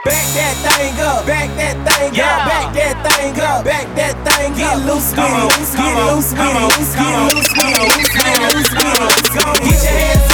Back that thing up, back that thing up, back that thing up, back that thing up. Get loose with it, get loose with it, get loose with it, get loose with it. Get your hands